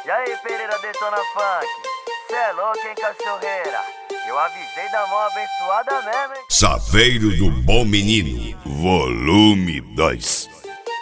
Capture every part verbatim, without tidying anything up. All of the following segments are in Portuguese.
E aí, Pereira Detona Funk, cê é louco, hein, cachorreira? Eu avisei da mão abençoada mesmo, hein? Saveiro do Bom Menino, volume dois.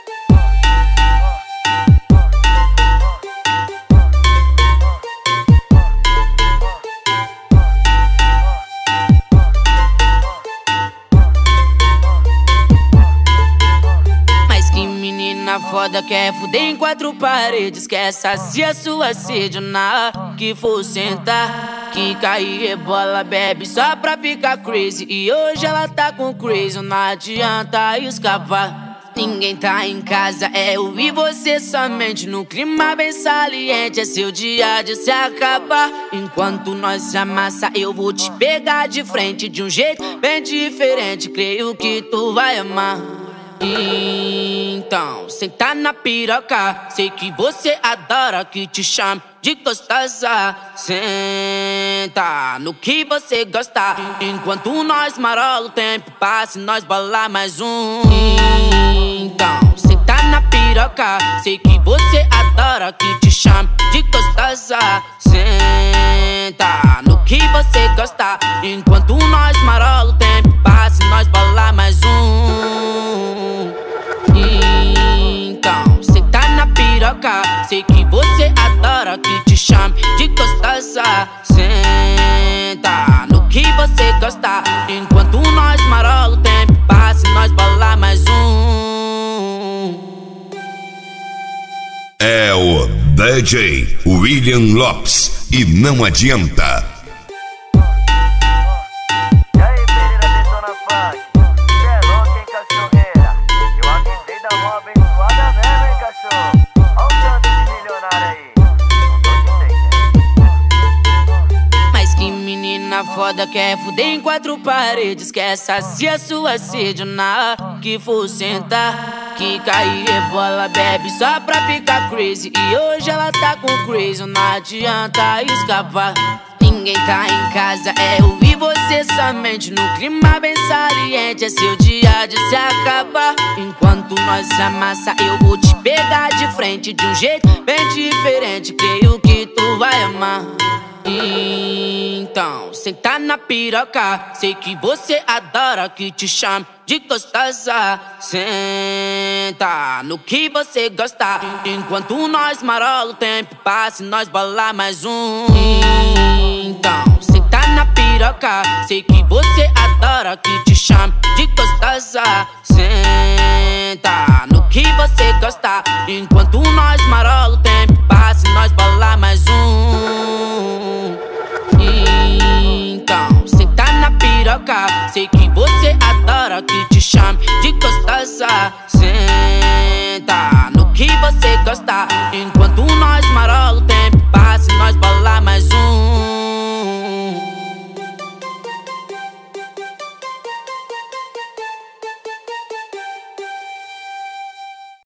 Menina foda quer fuder em quatro paredes, quer saciar sua sede na que for sentar, que cair rebola, bebe só pra ficar crazy. E hoje ela tá com crazy, não adianta escapar. Ninguém tá em casa, é eu e você somente. No clima bem saliente, é seu dia de se acabar. Enquanto nós se amassa, eu vou te pegar de frente de um jeito bem diferente. Creio que tu vai amar. Então, senta na piroca, sei que você adora que te chame de gostosa. Senta no que você gosta, enquanto nós marola o tempo passa e nós bola mais um. Então, senta na piroca, sei que você adora que te chame de gostosa. Senta no que você gosta, enquanto nós marola o tempo passa e nós bola mais um. Então, cê tá na piroca, sei que você adora que te chame de gostosa. Senta no que você gosta, enquanto nós marola o tempo passa e nós bola mais um. É o D J William Lopes e não adianta. Foda quer fuder em quatro paredes, quer saciar sua sede na que for sentar, que cair rebola, bebe só pra ficar crazy. E hoje ela tá com crazy, não adianta escapar. Ninguém tá em casa, é eu e você somente. No clima bem saliente, é seu dia de se acabar. Enquanto nós se amassa, eu vou te pegar de frente de um jeito bem diferente. Creio que tu vai amar. Então, senta na piroca, sei que você adora que te chame de gostosa. Senta no que você gosta, enquanto nós marola o tempo passa e nós bola mais um. Então, senta na piroca, sei que você adora que te chame de gostosa. Senta no que você gosta, enquanto nós marola o tempo passa e nós bola mais um. Então, senta na piroca, sei que você adora que te chame de gostosa. Senta no que você gosta, enquanto